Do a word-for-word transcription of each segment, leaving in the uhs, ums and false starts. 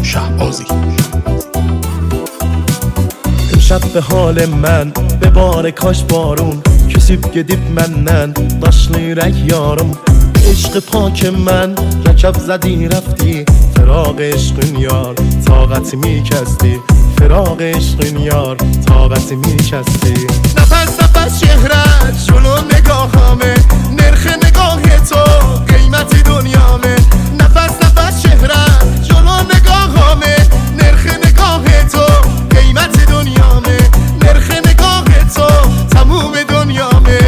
شهبازی. امشب به حال من به بار کاش بارun Küsüp gedip menden daşlı yürek yarım عشق پاک من رکب زدی رفتی فراق عشقین یار طاقتimi کستی فراق عشقین یار طاقتimi کستی نفس نفس چهرت جلو نگاهامه نرخ نگاه تو قیمت دنیامه نفس نفس چهرت جلو نگاهامه نرخ نگاه تو قیمت دنیامه نرخ نگاه تو تموم دنیامه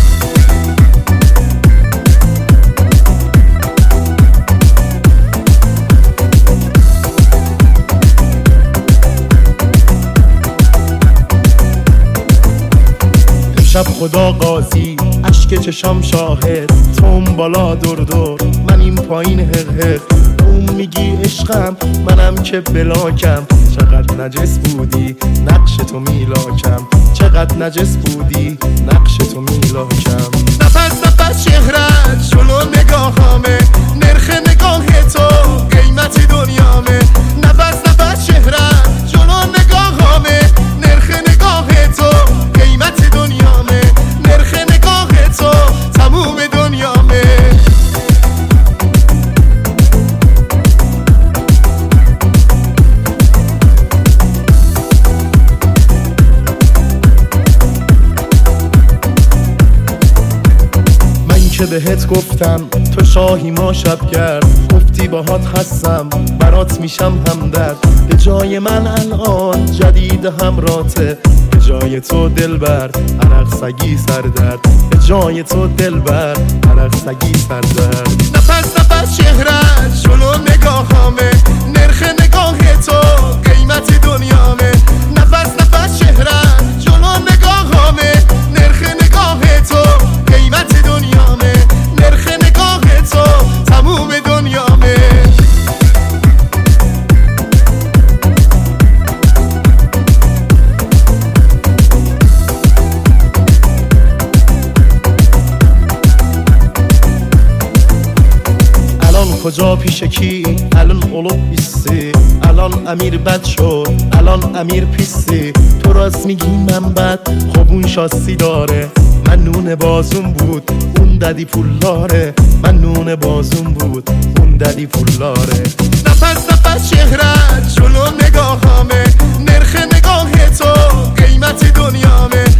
شب خدا قاضی اشک چشام شاهد تو اون بالا دور دور من این پایین هق هق اون میگی عشقم منم که بلاکم چقدر نجس بودی نقش تو میلاکم چقدر نجس بودی نقش تو میلاکم نفس نفس چهرت جلو نگاهامه نرخ نگاه تو قیمت دنیامه نفس نفس چهرت جلو نگاهامه نرخ نگاه تو قیمت دنیامه نرخ نگاه تو تموم دنیامه من که بهت گفتم تو شاهی ما شبگرد گفتی باهات هستم برات میشم همدرد به جای من الان جدید همراته به جای تو دلبر عرق سگی سردرد به جای تو دلبر عرق سگی سردرد نفس نفس چهرت جلو نگاهامه نرخ نگاه تو قیمت دنیامه نفس نفس چهرت جلو نگاهامه نرخ نگاه تو قیمت دنیامه نرخ نگاه تو تموم دنیامه کجا پیش کی الان olub بیستی الان امیر بد شد الان امیر پیستی تو راست میگی من بد خب اون شاسی داره من نون بازون بود اون ددی پولاره من نون بازون بود اون ددی پولاره نفس نفس چهرت جلو نگاهامه نرخ نگاه تو قیمت دنیامه